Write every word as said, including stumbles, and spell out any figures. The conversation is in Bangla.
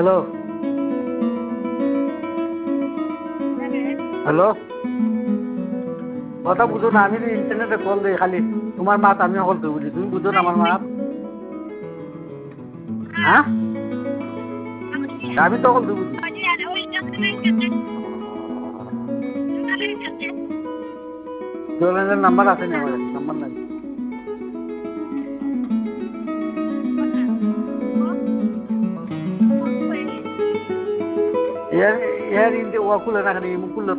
হ্যালো হ্যালো কথা বুঝো না আমি ইন্টারনেটে কল দিই খালি তোমার মাত আমি কল দিই বুঝি তুমি বুঝো না আমার মাত হ্যাঁ আমি তো কল দিই বুঝি জলের নাম্বার আছে না আমার নাম্বার নাই এর এর ইন্টে ওয়া খুলে রাখেন এই মুখ খুললে